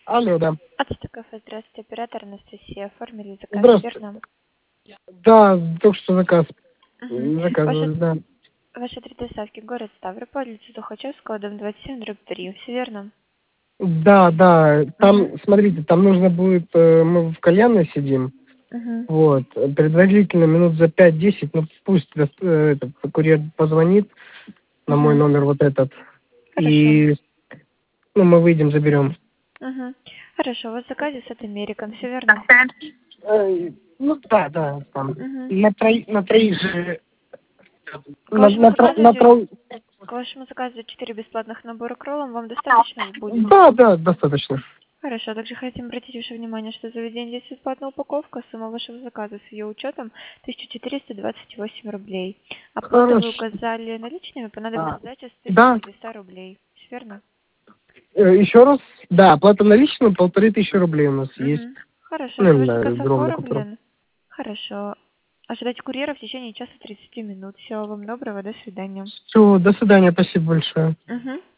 Алло, да. Ацтекафе, здравствуйте, оператор Анастасия. Оформили заказ, Здравствуйте. верно? Да, только что заказ Угу. заказывали, да. Ваш адрес доставки город Ставрополь, улица Тухачевского, дом 27/3. Все верно? Да, да. Угу. Там, смотрите, там нужно будет, мы в кальянной сидим, Угу. вот, предварительно минут за 5-10, ну пусть этот курьер позвонит на мой Угу. номер вот этот, Хорошо. и ну, мы выйдем, заберем. Угу. Хорошо, у вас в заказе с Американ, все верно? Ну да, да, там, Угу. на троих же, К вашему заказу на идет троих. 4 бесплатных набора к роллам. Вам достаточно будет? Да, да, достаточно. Хорошо, также хотим обратить ваше внимание, что заведение здесь бесплатная упаковка, сумма вашего заказа с ее учетом 1428 рублей. Оплату вы Хорошо. указали наличными, понадобится сдача с Да. 1400 рублей. Всё верно? Еще раз? Да, оплата наличными 1500 рублей у нас есть. Угу. Хорошо, Ну, все, ваш на заказ огромный купюр. оформлен. Хорошо. Ожидайте курьера в течение часа 30 минут. Всего вам доброго, до свидания. Все, до свидания, спасибо большое. Угу.